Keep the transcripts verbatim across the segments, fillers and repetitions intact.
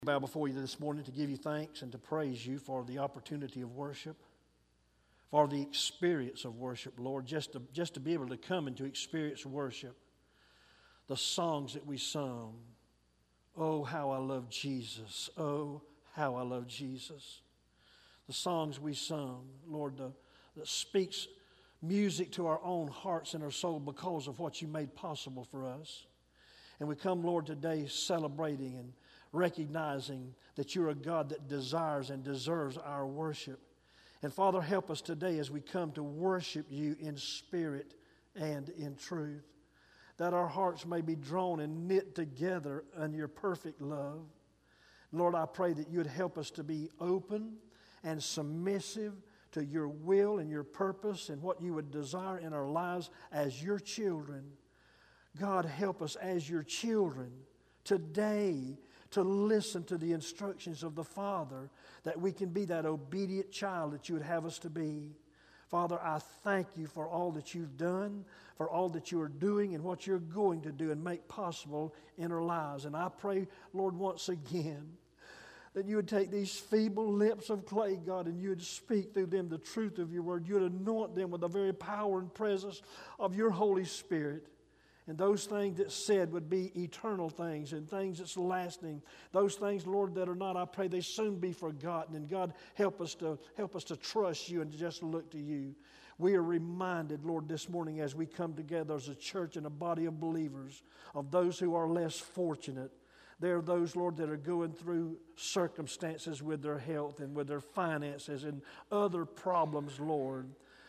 Bow before you this morning to give you thanks and to praise you for the opportunity of worship, for the experience of worship, Lord, just to, just to be able to come and to experience worship. The songs that we sung, oh, how I love Jesus, oh, how I love Jesus. The songs we sung, Lord, the, that speaks music to our own hearts and our soul because of what you made possible for us. And we come, Lord, today celebrating and recognizing that you're a God that desires and deserves our worship. And Father, help us today as we come to worship you in spirit and in truth, that our hearts may be drawn and knit together in your perfect love. Lord, I pray that you would help us to be open and submissive to your will and your purpose and what you would desire in our lives as your children. God, help us as your children today to listen to the instructions of the Father, that we can be that obedient child that you would have us to be. Father, I thank you for all that you've done, for all that you are doing and what you're going to do and make possible in our lives. And I pray, Lord, once again, that you would take these feeble lips of clay, God, and you would speak through them the truth of your word. You would anoint them with the very power and presence of your Holy Spirit. And those things that's said would be eternal things and things that's lasting. Those things, Lord, that are not, I pray they soon be forgotten. And God, help us to help us to trust you and to just look to you. We are reminded, Lord, this morning as we come together as a church and a body of believers of those who are less fortunate. There are those, Lord, that are going through circumstances with their health and with their finances and other problems, Lord.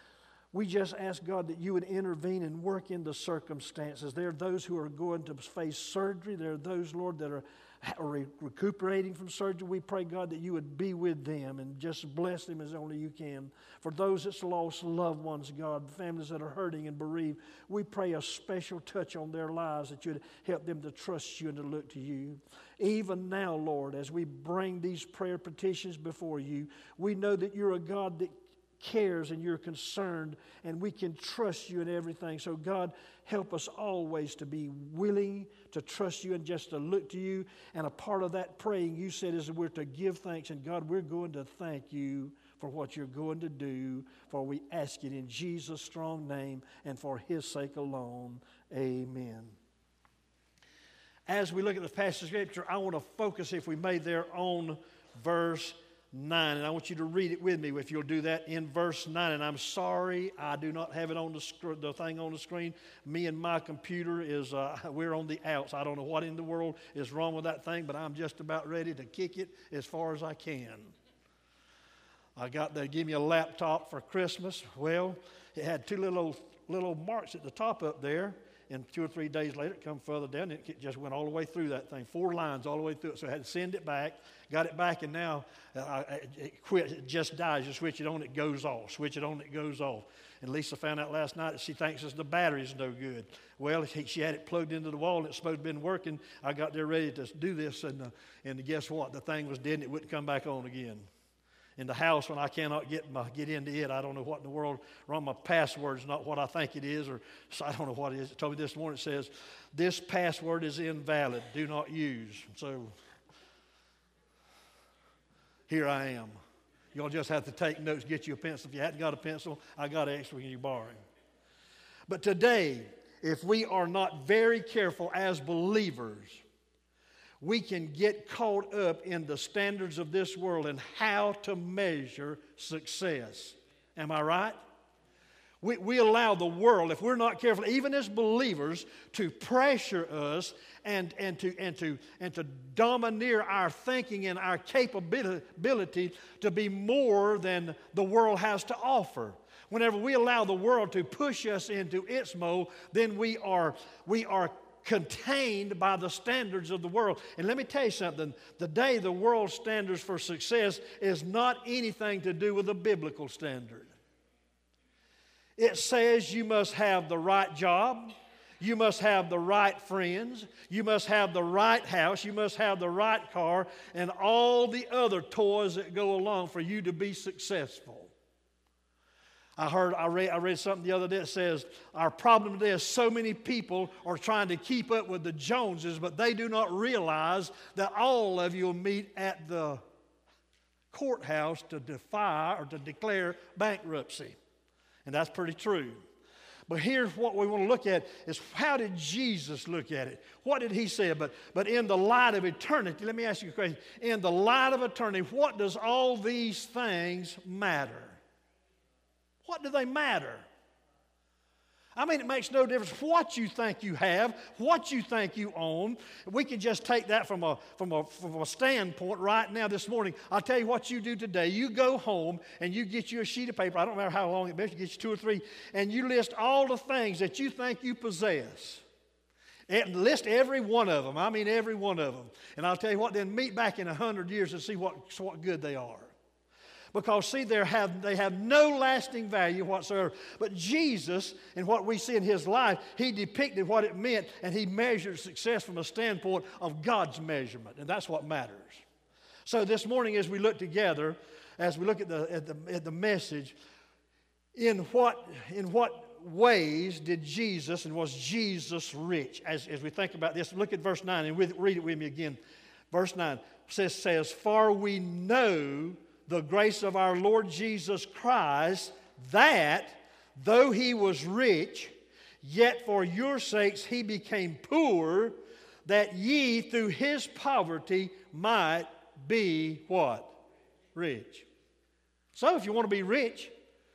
We just ask, God, that you would intervene and work in the circumstances. There are those who are going to face surgery. There are those, Lord, that are recuperating from surgery. We pray, God, that you would be with them and just bless them as only you can. For those that's lost loved ones, God, families that are hurting and bereaved, we pray a special touch on their lives, that you'd help them to trust you and to look to you. Even now, Lord, as we bring these prayer petitions before you, we know that you're a God that cares and you're concerned, and we can trust you in everything. So God, help us always to be willing to trust you and just to look to you. And a part of that praying, you said, is we're to give thanks. And God, we're going to thank you for what you're going to do, for we ask it in Jesus' strong name and for his sake alone. Amen. As we look at the passage of Scripture, I want to focus, if we may, there on verse nine, and I want you to read it with me if you'll do that in verse nine. And I'm sorry I do not have it on the sc- the thing on the screen. Me and my computer is uh, we're on the outs. I don't know what in the world is wrong with that thing, but I'm just about ready to kick it as far as I can. I got they give me a laptop for Christmas. Well, it had two little little marks at the top up there. And two or three days later, it come further down, and it just went all the way through that thing, four lines all the way through it. So I had to send it back, got it back, and now uh, it quit. It just dies. You switch it on, it goes off. Switch it on, it goes off. And Lisa found out last night that she thinks the battery's no good. Well, she had it plugged into the wall, and it's supposed to have been working. I got there ready to do this, and, uh, and guess what? The thing was dead, and it wouldn't come back on again. In the house, when I cannot get my get into it, I don't know what in the world wrong. My password's not what I think it is, or so I don't know what it is. It told me this morning, it says, this password is invalid, do not use. So here I am. You'll just have to take notes, get you a pencil. If you hadn't got a pencil, I got an extra, can you borrow it? But today, if we are not very careful as believers, we can get caught up in the standards of this world and how to measure success. Am I right? We, we allow the world, if we're not careful, even as believers, to pressure us and, and, to, and, to, and to domineer our thinking and our capability to be more than the world has to offer. Whenever we allow the world to push us into its mold, then we are, we are contained by the standards of the world. And let me tell you something. Today, the world's standards for success is not anything to do with the biblical standard. It says you must have the right job, you must have the right friends, you must have the right house, you must have the right car, and all the other toys that go along for you to be successful. I heard, I read, I read something the other day that says, our problem today is so many people are trying to keep up with the Joneses, but they do not realize that all of you will meet at the courthouse to defy or to declare bankruptcy. And that's pretty true. But here's what we want to look at is how did Jesus look at it? What did he say? But, but in the light of eternity, let me ask you a question. In the light of eternity, what does all these things matter? What do they matter? I mean, it makes no difference what you think you have, what you think you own. We can just take that from a, from a, from a standpoint right now this morning. I'll tell you what you do today. You go home and you get you a sheet of paper. I don't matter how long it is. You get you two or three. And you list all the things that you think you possess. And list every one of them. I mean every one of them. And I'll tell you what, then meet back in a hundred years and see what, what good they are. Because, see, they have, they have no lasting value whatsoever. But Jesus, and what we see in his life, he depicted what it meant, and he measured success from a standpoint of God's measurement. And that's what matters. So this morning as we look together, as we look at the, at the, at the message, in what, in what ways did Jesus, and was Jesus rich? As, as we think about this, look at verse nine, and read it with me again. Verse nine says, says, for we know the grace of our Lord Jesus Christ, that though he was rich, yet for your sakes he became poor, that ye through his poverty might be what? Rich. So if you want to be rich,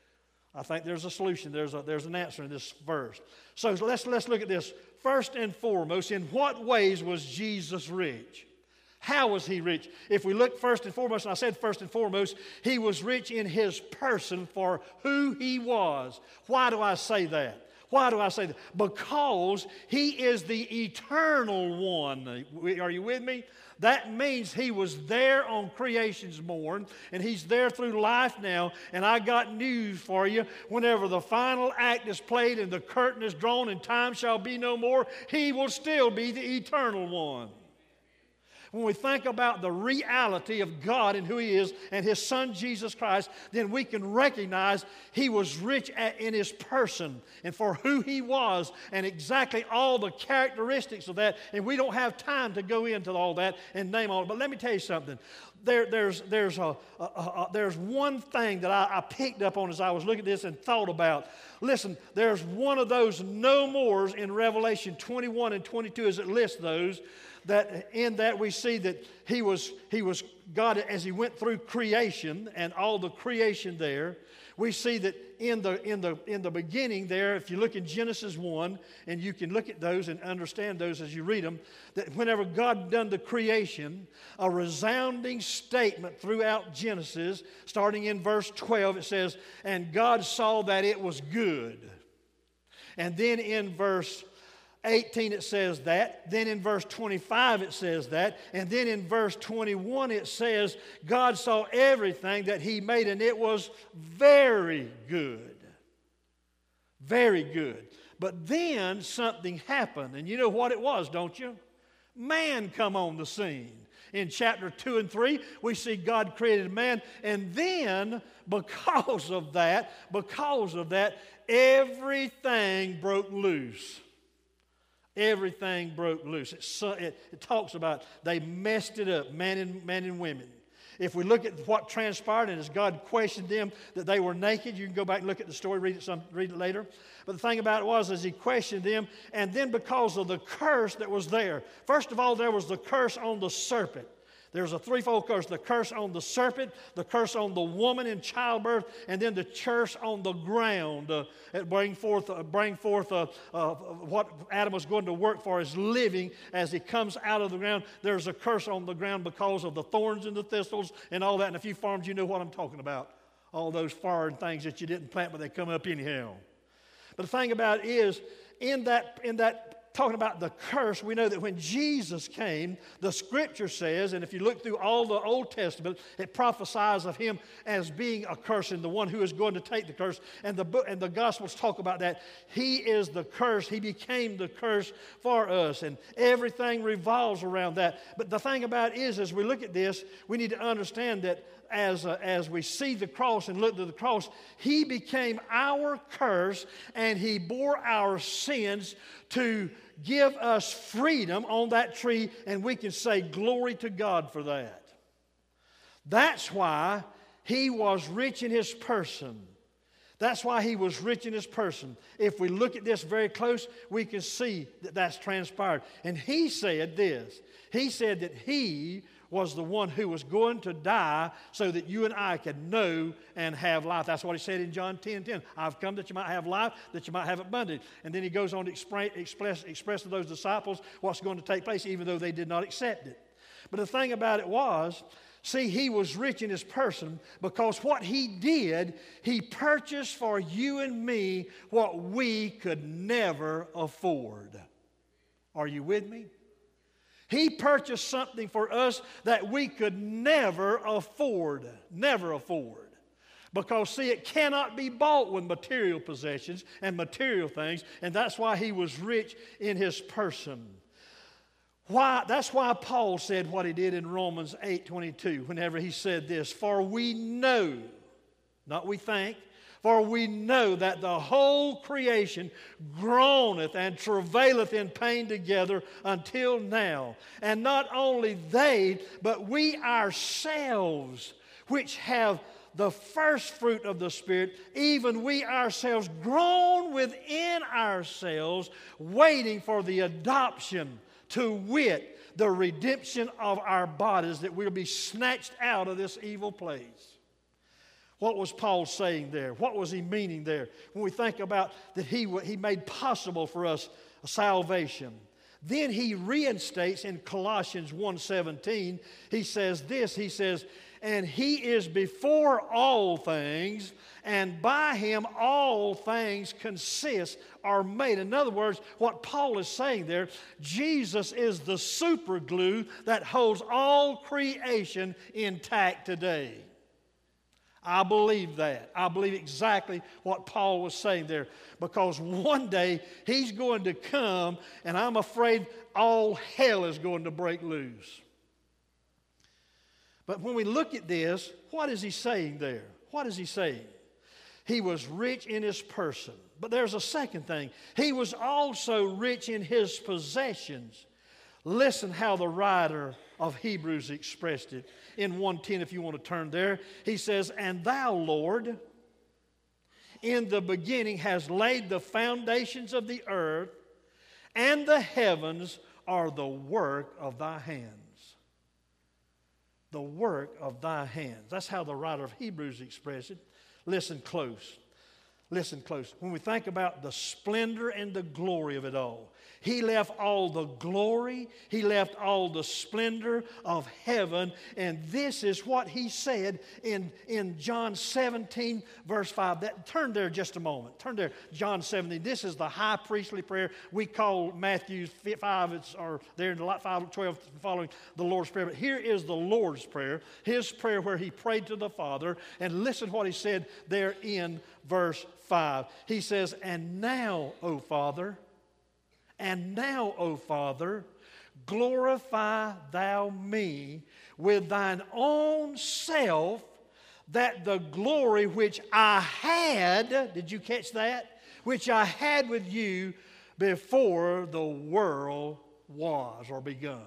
I think there's a solution. There's a, there's an answer in this verse. So let's, let's look at this. First and foremost, in what ways was Jesus rich? How was he rich? If we look first and foremost, and I said first and foremost, he was rich in his person for who he was. Why do I say that? Why do I say that? Because he is the eternal one. Are you with me? That means he was there on creation's morn, and he's there through life now. And I got news for you. Whenever the final act is played and the curtain is drawn and time shall be no more, he will still be the eternal one. When we think about the reality of God and who he is and his son Jesus Christ, then we can recognize he was rich at, in his person and for who he was and exactly all the characteristics of that. And we don't have time to go into all that and name all. But let me tell you something. There, there's, there's, a, a, a, there's one thing that I, I picked up on as I was looking at this and thought about. Listen, there's one of those no mores in Revelation twenty-one and twenty-two as it lists those. That in that we see that he was, he was God as he went through creation and all the creation there. We see that in the, in the, in the beginning there, if you look in Genesis one, and you can look at those and understand those as you read them, that whenever God done the creation, a resounding statement throughout Genesis, starting in verse twelve, it says, and God saw that it was good. And then in verse eighteen it says that, then in verse twenty-five it says that, and then in verse twenty-one it says God saw everything that he made and it was very good. Very good. But then something happened, and you know what it was, don't you? Man come on the scene. In chapter two and three, we see God created man, and then because of that, because of that, everything broke loose. Everything broke loose. It, it, it talks about they messed it up, man and, man and women. If we look at what transpired and as God questioned them that they were naked, you can go back and look at the story, read it, some, read it later. But the thing about it was as he questioned them, and then because of the curse that was there. First of all, there was the curse on the serpent. There's a threefold curse. The curse on the serpent, the curse on the woman in childbirth, and then the curse on the ground. Uh, it bring forth, uh, bring forth uh, uh, what Adam was going to work for as living as he comes out of the ground. There's a curse on the ground because of the thorns and the thistles and all that. And a few farms, you know what I'm talking about. All those foreign things that you didn't plant, but they come up anyhow. But the thing about it is, in that, in that talking about the curse, we know that when Jesus came, the Scripture says, and if you look through all the Old Testament, it prophesies of Him as being a curse and the one who is going to take the curse. And the book and the Gospels talk about that. He is the curse. He became the curse for us, and everything revolves around that. But the thing about it is, as we look at this, we need to understand that As, uh, as we see the cross and look to the cross, He became our curse and He bore our sins to give us freedom on that tree, and we can say glory to God for that. That's why He was rich in His person. That's why He was rich in His person. If we look at this very close, we can see that that's transpired. And He said this. He said that He was the one who was going to die so that you and I could know and have life. That's what He said in John ten ten. I've come that you might have life, that you might have abundance. And then He goes on to express, express, express to those disciples what's going to take place, even though they did not accept it. But the thing about it was, see, He was rich in His person because what He did, He purchased for you and me what we could never afford. Are you with me? He purchased something for us that we could never afford. Never afford. Because, see, it cannot be bought with material possessions and material things, and that's why He was rich in His person. Why? That's why Paul said what he did in Romans eight twenty-two, whenever he said this, "For we know," not we think, "for we know that the whole creation groaneth and travaileth in pain together until now. And not only they, but we ourselves, which have the first fruit of the Spirit, even we ourselves groan within ourselves, waiting for the adoption, to wit, the redemption of our bodies, that we'll be snatched out of this evil place." What was Paul saying there? What was he meaning there? When we think about that he, he made possible for us salvation. Then he reinstates in Colossians one seventeen, he says this, he says, "And He is before all things, and by Him all things consist, are made." In other words, what Paul is saying there, Jesus is the super glue that holds all creation intact today. I believe that. I believe exactly what Paul was saying there. Because one day He's going to come, and I'm afraid all hell is going to break loose. But when we look at this, what is he saying there? What is he saying? He was rich in His person. But there's a second thing. He was also rich in His possessions. Listen how the writer of Hebrews expressed it. In one ten, if you want to turn there, he says, "And Thou, Lord, in the beginning hast laid the foundations of the earth, and the heavens are the work of Thy hands." The work of Thy hands. That's how the writer of Hebrews expressed it. Listen close. Listen close. When we think about the splendor and the glory of it all, He left all the glory, He left all the splendor of heaven, and this is what He said in, in John seventeen, verse five. That, turn there just a moment. Turn there, John seventeen. This is the high priestly prayer. We call Matthew five, it's, or there in five, twelve, following the Lord's Prayer. But here is the Lord's Prayer, His prayer where He prayed to the Father, and listen what He said there in verse five. He says, "And now, O Father, and now, O Father, glorify Thou me with Thine own self, that the glory which I had," did you catch that? "Which I had with You before the world was," or begun.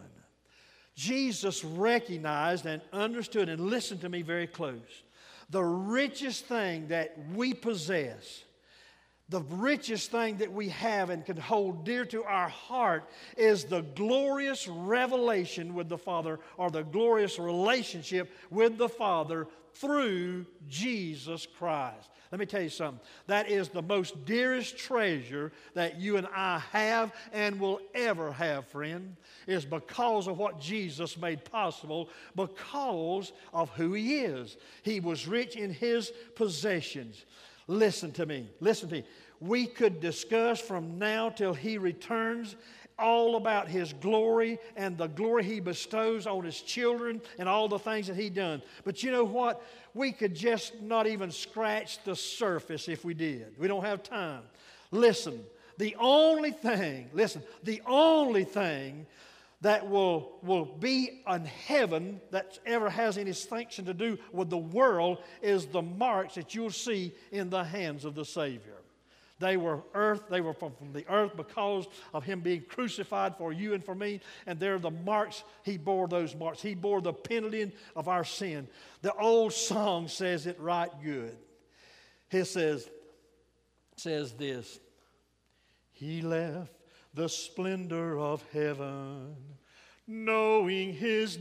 Jesus recognized and understood, and listened to me very close, the richest thing that we possess, the richest thing that we have and can hold dear to our heart, is the glorious revelation with the Father, or the glorious relationship with the Father through Jesus Christ. Let me tell you something. That is the most dearest treasure that you and I have and will ever have, friend, is because of what Jesus made possible, because of who He is. He was rich in His possessions. Listen to me. Listen to me. We could discuss from now till He returns all about His glory and the glory He bestows on His children and all the things that He done. But you know what? We could just not even scratch the surface if we did. We don't have time. Listen, the only thing, listen, the only thing that will, will be in heaven that ever has any distinction to do with the world is the marks that you'll see in the hands of the Savior. They were earth, they were from, from the earth because of Him being crucified for you and for me. And they're the marks, He bore those marks. He bore the penalty of our sin. The old song says it right good. It says, says this, He left the splendor of heaven, knowing His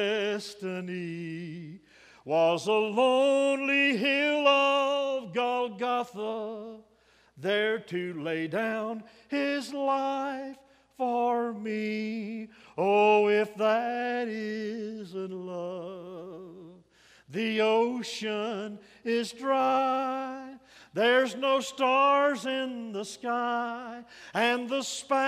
destiny was a lonely hill of Golgotha, there to lay down His life for me. Oh, if that isn't love. The ocean is dry, there's no stars in the sky, and the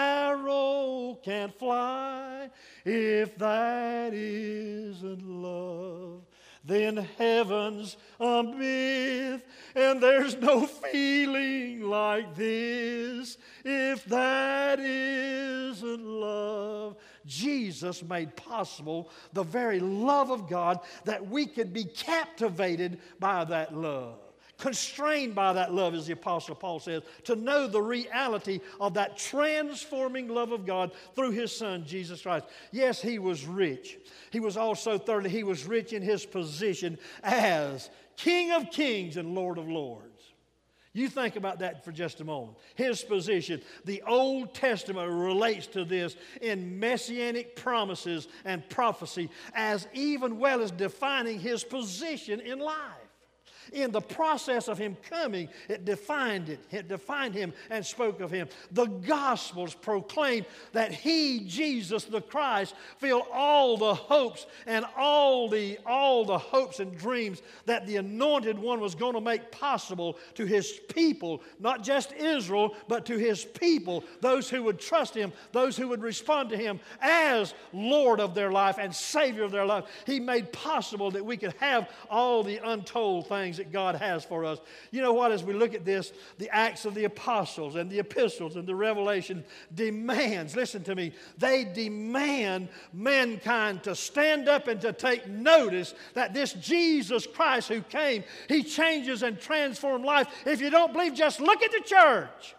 sparrow can't fly. If that isn't love, then heaven's a myth, and there's no feeling like this. If that isn't love, Jesus made possible the very love of God, that we could be captivated by that love, constrained by that love, as the Apostle Paul says, to know the reality of that transforming love of God through His Son, Jesus Christ. Yes, He was rich. He was also, thirdly, He was rich in His position as King of Kings and Lord of Lords. You think about that for just a moment. His position. The Old Testament relates to this in messianic promises and prophecy, as even well as defining His position in life. In the process of Him coming, it defined it. It defined Him and spoke of Him. The Gospels proclaim that He, Jesus the Christ, filled all the hopes and all the, all the hopes and dreams that the Anointed One was going to make possible to His people, not just Israel, but to His people, those who would trust Him, those who would respond to Him as Lord of their life and Savior of their life. He made possible that we could have all the untold things that God has for us. You know what, as we look at this, the Acts of the Apostles and the epistles and the Revelation demands, listen to me, they demand mankind to stand up and to take notice that this Jesus Christ who came, He changes and transforms life. If you don't believe, just look at the church.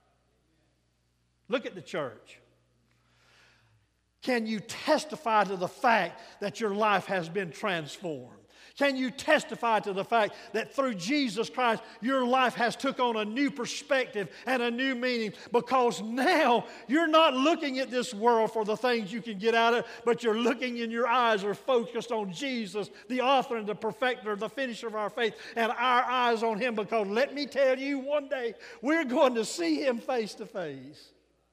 Look at the church. Can you testify to the fact that your life has been transformed? Can you testify to the fact that through Jesus Christ, your life has took on a new perspective and a new meaning? Because now you're not looking at this world for the things you can get out of it, but you're looking and your eyes are focused on Jesus, the author and the perfecter, the finisher of our faith, and our eyes on Him. Because let me tell you, one day we're going to see Him face to face.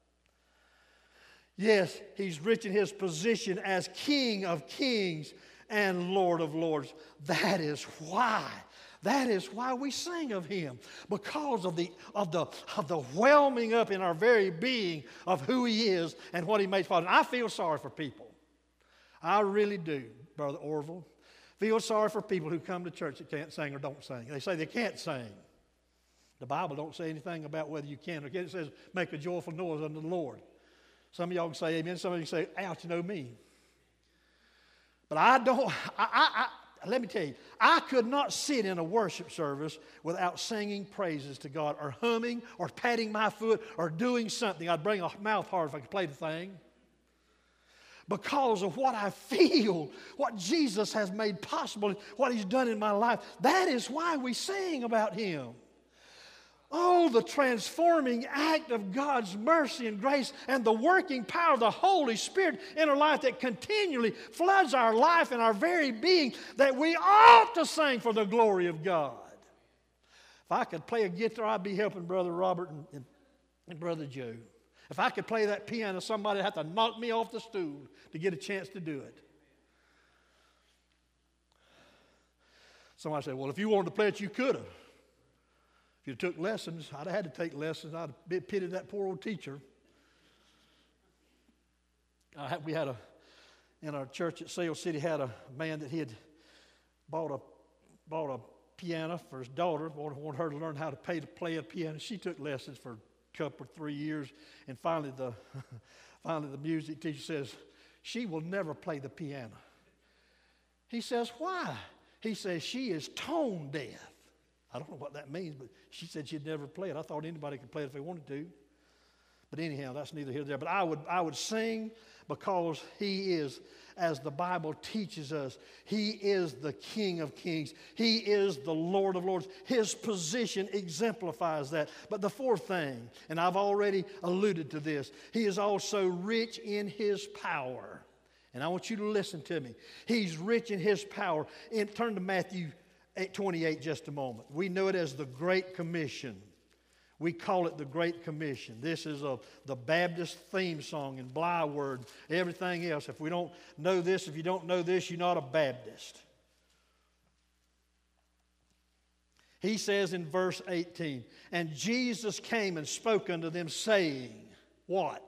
Yes, He's rich in His position as King of Kings and Lord of Lords. That is why, that is why we sing of Him, because of the of the of the whelming up in our very being of who He is and what He made possible. I feel sorry for people. I really do, Brother Orville. Feel sorry for people who come to church that can't sing or don't sing. They say they can't sing. The Bible don't say anything about whether you can or can't. It says, make a joyful noise unto the Lord. Some of y'all can say amen. Some of you say, ouch, you know me. But I don't, I, I, I, let me tell you, I could not sit in a worship service without singing praises to God or humming or patting my foot or doing something. I'd bring a mouth harp if I could play the thing. Because of what I feel, what Jesus has made possible, what He's done in my life. That is why we sing about Him. Oh, the transforming act of God's mercy and grace and the working power of the Holy Spirit in our life that continually floods our life and our very being, that we ought to sing for the glory of God. If I could play a guitar, I'd be helping Brother Robert and, and, and Brother Joe. If I could play that piano, somebody would have to knock me off the stool to get a chance to do it. Somebody said, well, if you wanted to play it, you could have. If you took lessons, I'd have had to take lessons. I'd have pitied that poor old teacher. Uh, we had a, in our church at Sale City, had a man that he had bought a, bought a piano for his daughter, wanted her to learn how to pay to play a piano. She took lessons for a couple or three years, and finally the, finally the music teacher says, she will never play the piano. He says, why? He says, she is tone deaf. I don't know what that means, but she said she'd never play it. I thought anybody could play it if they wanted to. But anyhow, that's neither here nor there. But I would, I would sing because he is, as the Bible teaches us, he is the King of Kings. He is the Lord of Lords. His position exemplifies that. But the fourth thing, and I've already alluded to this, he is also rich in his power. And I want you to listen to me. He's rich in his power. And turn to Matthew eight twenty-eight just a moment. We know it as the Great Commission. We call it the Great Commission. This is a, the Baptist theme song and Blyword, everything else. If we don't know this, if you don't know this, you're not a Baptist. He says in verse eighteen, and Jesus came and spoke unto them, saying, what?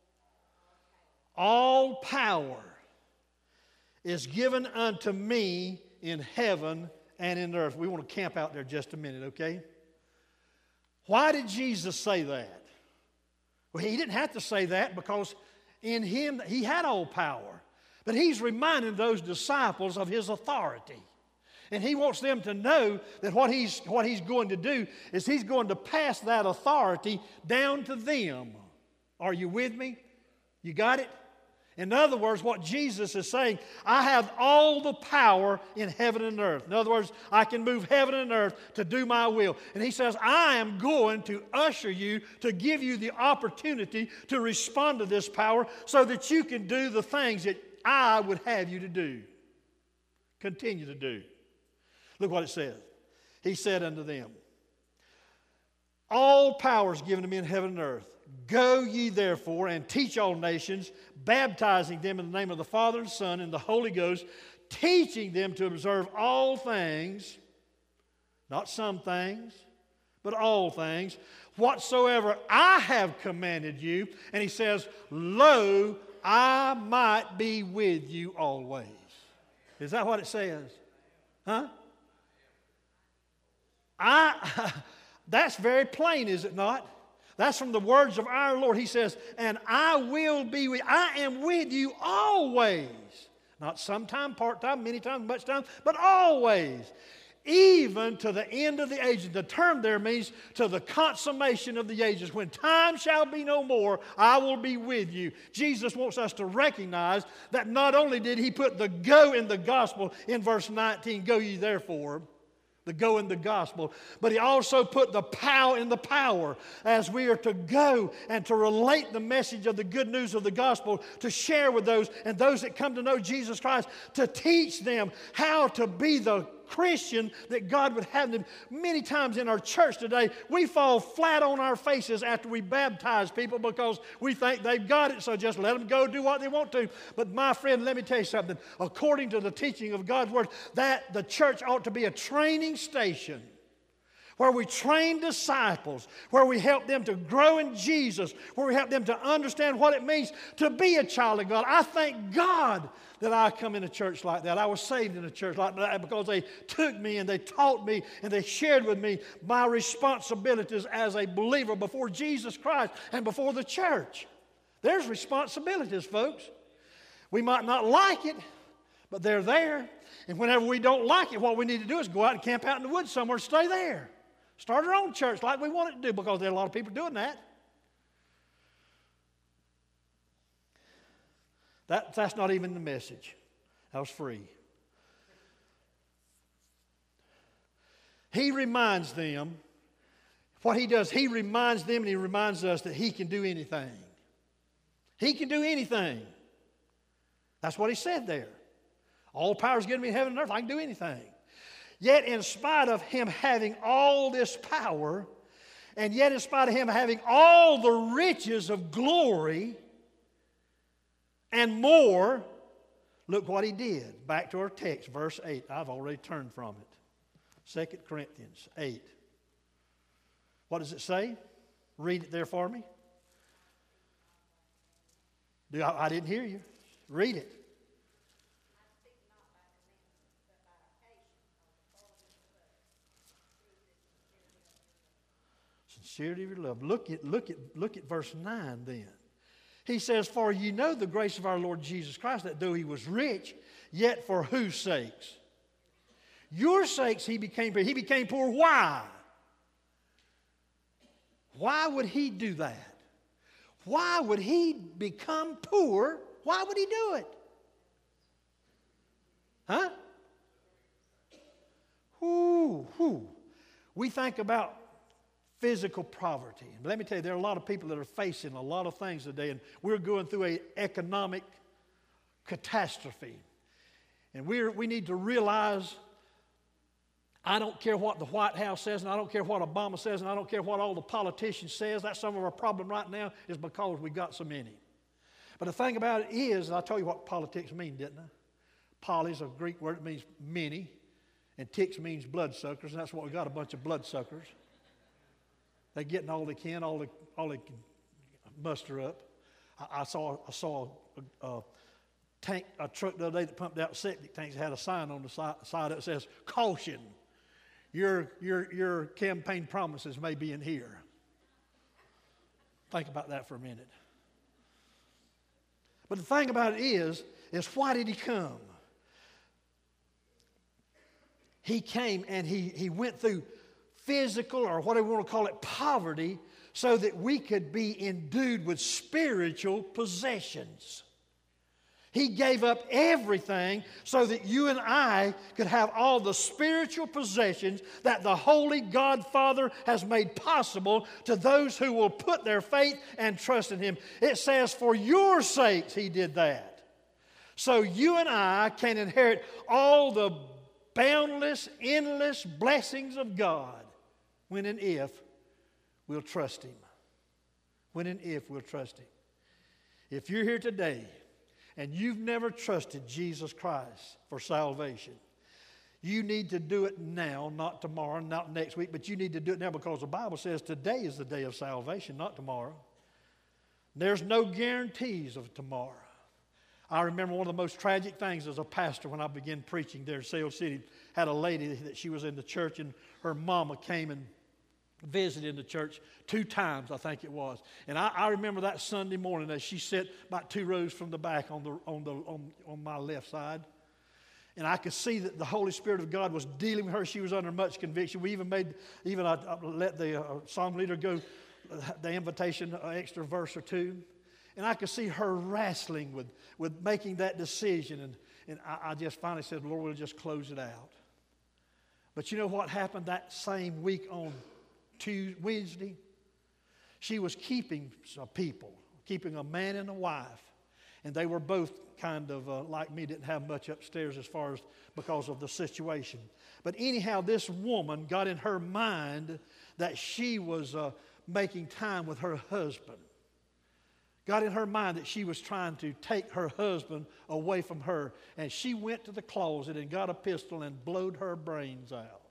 All power is given unto me in heaven and in earth. We want to camp out there just a minute, okay? Why did Jesus say that? Well, he didn't have to say that because in him, he had all power. But he's reminding those disciples of his authority. And he wants them to know that what he's, what he's going to do is he's going to pass that authority down to them. Are you with me? You got it? In other words, what Jesus is saying, I have all the power in heaven and earth. In other words, I can move heaven and earth to do my will. And he says, I am going to usher you, to give you the opportunity to respond to this power so that you can do the things that I would have you to do. Continue to do. Look what it says. He said unto them, all power is given to me in heaven and earth. Go ye therefore and teach all nations, baptizing them in the name of the Father and Son and the Holy Ghost, teaching them to observe all things, not some things, but all things, whatsoever I have commanded you. And he says, lo, I might be with you always. Is that what it says? Huh? I, that's very plain, is it not? That's from the words of our Lord. He says, and I will be with, I am with you always. Not sometime, part-time, many times, much time, but always. Even to the end of the ages. The term there means to the consummation of the ages. When time shall be no more, I will be with you. Jesus wants us to recognize that not only did he put the go in the gospel in verse nineteen, go ye therefore, the go in the gospel, but he also put the power in the power as we are to go and to relate the message of the good news of the gospel, to share with those and those that come to know Jesus Christ, to teach them how to be the Christian that God would have them. Many times in our church today, we fall flat on our faces after we baptize people because we think they've got it, so just let them go do what they want to. But my friend, let me tell you something. According to the teaching of God's Word, that the church ought to be a training station where we train disciples, where we help them to grow in Jesus, where we help them to understand what it means to be a child of God. I thank God that I come in a church like that. I was saved in a church like that because they took me and they taught me and they shared with me my responsibilities as a believer before Jesus Christ and before the church. There's responsibilities, folks. We might not like it, but they're there. And whenever we don't like it, what we need to do is go out and camp out in the woods somewhere and stay there. Start our own church like we want it to do, because there are a lot of people doing that. That, that's not even the message. That was free. He reminds them, what he does, he reminds them and he reminds us that he can do anything. He can do anything. That's what he said there. All power is given me in heaven and earth. I can do anything. Yet in spite of him having all this power, and yet in spite of him having all the riches of glory and more, look what he did. Back to our text, verse eight. I've already turned from it. Second Corinthians eight. What does it say? Read it there for me. Do I, I didn't hear you. Read it. Sincerity of your love. Look at, look at, look at verse nine then. He says, for you know the grace of our Lord Jesus Christ, that though he was rich, yet for whose sakes? Your sakes he became poor. He became poor. Why? Why would he do that? Why would he become poor? Why would he do it? Huh? Ooh, ooh. We think about physical poverty. But let me tell you, there are a lot of people that are facing a lot of things today, and we're going through an economic catastrophe. And we're, we need to realize, I don't care what the White House says, and I don't care what Obama says, and I don't care what all the politicians says. That's some of our problem right now, is because we got so many. But the thing about it is, and I told you what politics mean, didn't I? Poly is a Greek word. It means many, and ticks means bloodsuckers, and that's what we got, a bunch of bloodsuckers. They're getting all they can, all they, all they can muster up. I, I saw, I saw a, a tank, a truck the other day that pumped out septic tanks. It had a sign on the side, side that says, caution, your, your, your campaign promises may be in here. Think about that for a minute. But the thing about it is, is why did he come? He came and he, he went through physical, or whatever we want to call it, poverty, so that we could be endued with spiritual possessions. He gave up everything so that you and I could have all the spiritual possessions that the Holy God Father has made possible to those who will put their faith and trust in Him. It says, for your sakes He did that. So you and I can inherit all the boundless, endless blessings of God when and if we'll trust Him. When and if we'll trust Him. If you're here today and you've never trusted Jesus Christ for salvation, you need to do it now, not tomorrow, not next week, but you need to do it now, because the Bible says today is the day of salvation, not tomorrow. There's no guarantees of tomorrow. I remember one of the most tragic things as a pastor when I began preaching there in Sale City. Had a lady that she was in the church, and her mama came and visited the church two times, I think it was. And I, I remember that Sunday morning as she sat about two rows from the back on the on the on, on my left side. And I could see that the Holy Spirit of God was dealing with her. She was under much conviction. We even made, even I, I let the uh, song leader go the invitation, an extra verse or two. And I could see her wrestling with, with making that decision. And, and I, I just finally said, Lord, we'll just close it out. But you know what happened that same week on Tuesday, Wednesday? She was keeping some people, keeping a man and a wife. And they were both kind of, uh, like me, didn't have much upstairs as far as because of the situation. But anyhow, this woman got in her mind that she was uh, making time with her husband. Got in her mind that she was trying to take her husband away from her. And she went to the closet and got a pistol and blowed her brains out.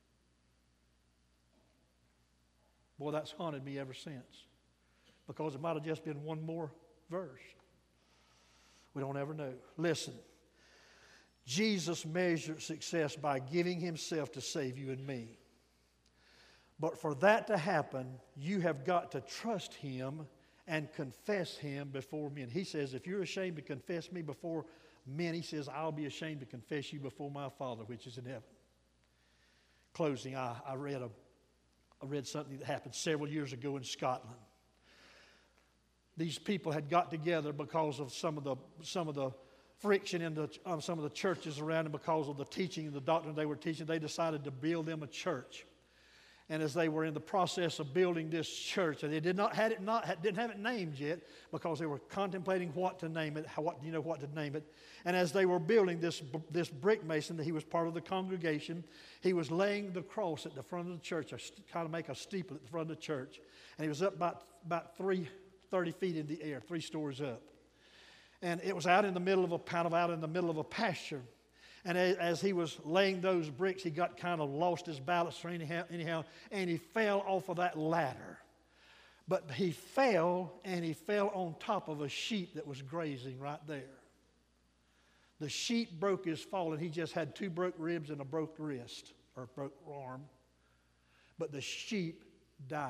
Boy, that's haunted me ever since. Because it might have just been one more verse. We don't ever know. Listen. Jesus measured success by giving Himself to save you and me. But for that to happen, you have got to trust Him and confess Him before men. He says, if you're ashamed to confess me before men, He says, I'll be ashamed to confess you before my Father which is in heaven. Closing, I, I read a, I read something that happened several years ago in Scotland. These people had got together because of some of the some of the friction in the um, some of the churches around, and because of the teaching and the doctrine they were teaching, they decided to build them a church. And as they were in the process of building this church, and they did not had it not had, didn't have it named yet, because they were contemplating what to name it, how, what you know what to name it. And as they were building this this brick mason, that he was part of the congregation, he was laying the cross at the front of the church, a, kind of make a steeple at the front of the church, and he was up about about three. thirty feet in the air, three stories up. And it was out in the middle of a, kind of out in the middle of a pasture. And as, as he was laying those bricks, he got kind of lost his balance anyhow, anyhow, and he fell off of that ladder. But he fell, and he fell on top of a sheep that was grazing right there. The sheep broke his fall, and he just had two broke ribs and a broke wrist, or broke arm. But the sheep died.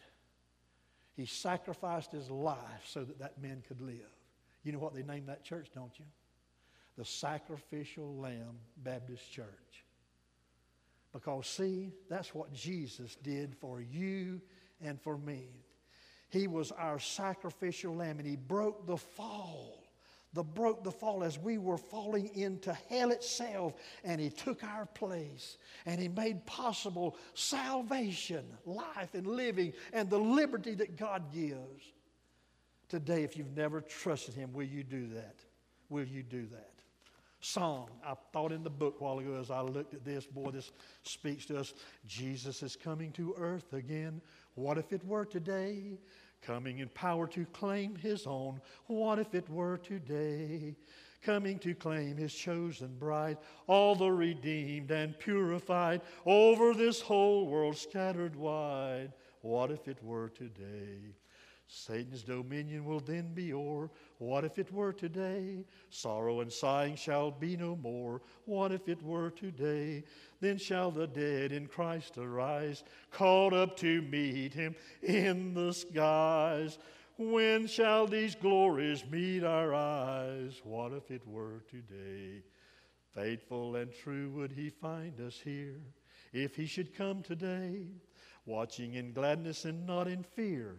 He sacrificed his life so that that man could live. You know what they named that church, don't you? The Sacrificial Lamb Baptist Church. Because, see, that's what Jesus did for you and for me. He was our sacrificial lamb, and he broke the fall. The broke the fall as we were falling into hell itself, and he took our place, and he made possible salvation, life and living, and the liberty that God gives. Today, if you've never trusted him, will you do that? Will you do that? Song, I thought in the book a while ago as I looked at this, boy, this speaks to us. Jesus is coming to earth again. What if it were today? Coming in power to claim his own. What if it were today? Coming to claim his chosen bride, all the redeemed and purified, over this whole world scattered wide. What if it were today? Satan's dominion will then be o'er. What if it were today? Sorrow and sighing shall be no more. What if it were today? Then shall the dead in Christ arise, called up to meet him in the skies. When shall these glories meet our eyes? What if it were today? Faithful and true would he find us here, if he should come today, watching in gladness and not in fear.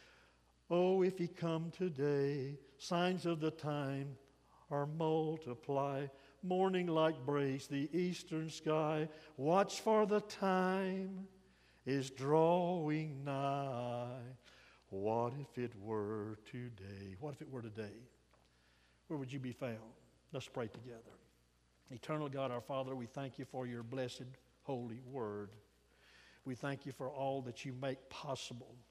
Oh, if he come today, signs of the time are multiply. Morning light breaks the eastern sky. Watch, for the time is drawing nigh. What if it were today? What if it were today? Where would you be found? Let's pray together. Eternal God, our Father, we thank you for your blessed, holy word. We thank you for all that you make possible.